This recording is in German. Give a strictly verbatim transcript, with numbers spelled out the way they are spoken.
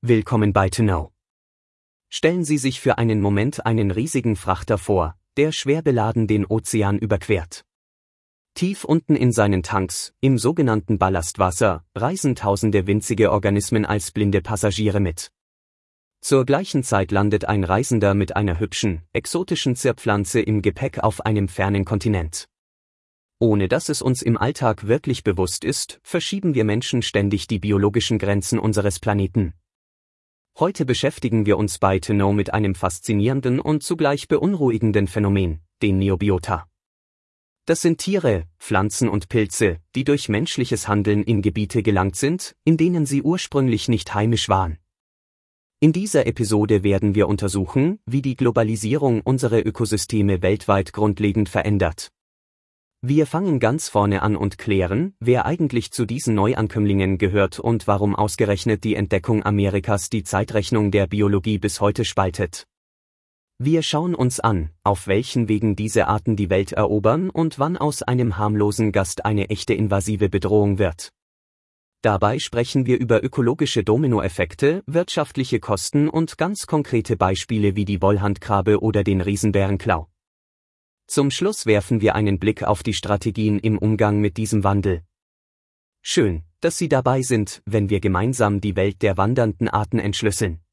Willkommen bei To Know. Stellen Sie sich für einen Moment einen riesigen Frachter vor, der schwer beladen den Ozean überquert. Tief unten in seinen Tanks, im sogenannten Ballastwasser, reisen tausende winzige Organismen als blinde Passagiere mit. Zur gleichen Zeit landet ein Reisender mit einer hübschen, exotischen Zierpflanze im Gepäck auf einem fernen Kontinent. Ohne dass es uns im Alltag wirklich bewusst ist, verschieben wir Menschen ständig die biologischen Grenzen unseres Planeten. Heute beschäftigen wir uns bei To Know mit einem faszinierenden und zugleich beunruhigenden Phänomen, den Neobiota. Das sind Tiere, Pflanzen und Pilze, die durch menschliches Handeln in Gebiete gelangt sind, in denen sie ursprünglich nicht heimisch waren. In dieser Episode werden wir untersuchen, wie die Globalisierung unsere Ökosysteme weltweit grundlegend verändert. Wir fangen ganz vorne an und klären, wer eigentlich zu diesen Neuankömmlingen gehört und warum ausgerechnet die Entdeckung Amerikas die Zeitrechnung der Biologie bis heute spaltet. Wir schauen uns an, auf welchen Wegen diese Arten die Welt erobern und wann aus einem harmlosen Gast eine echte invasive Bedrohung wird. Dabei sprechen wir über ökologische Dominoeffekte, wirtschaftliche Kosten und ganz konkrete Beispiele wie die Wollhandkrabbe oder den Riesenbärenklau. Zum Schluss werfen wir einen Blick auf die Strategien im Umgang mit diesem Wandel. Schön, dass Sie dabei sind, wenn wir gemeinsam die Welt der wandernden Arten entschlüsseln.